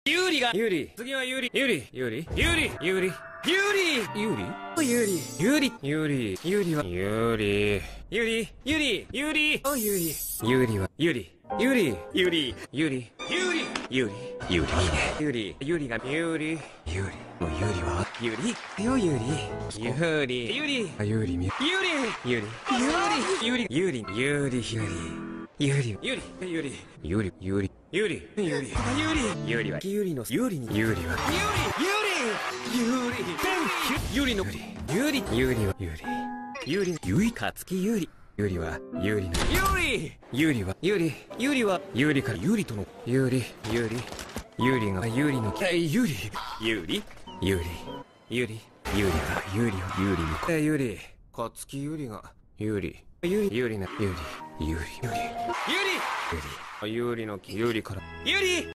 有利が有利。 次は有利有利。有利。 有利有利。 有利有利。 有利有利。有利。有利は有利。 有利有利有利あ、有利。有利は有利。有利。 有利有利。 有利有利。有利。有利。有利が有利。有利。もう有利は有利よ有利。有利。 有利あ、有利み。 有利有利。有利。有利。有利。有利。有利。 有利有利有利。有利。 有利有利。 有利有利は有利の有利に有利は有利有利の有利有利は有利有利有利勝木有利有利は有利の有利有利は有利有利は有利から有利との有利有利有利が有利の有利有利有利有利有利が有利は有利の有利勝木有利が有利有利有利な有利有利有利有利有利有利の有利から有利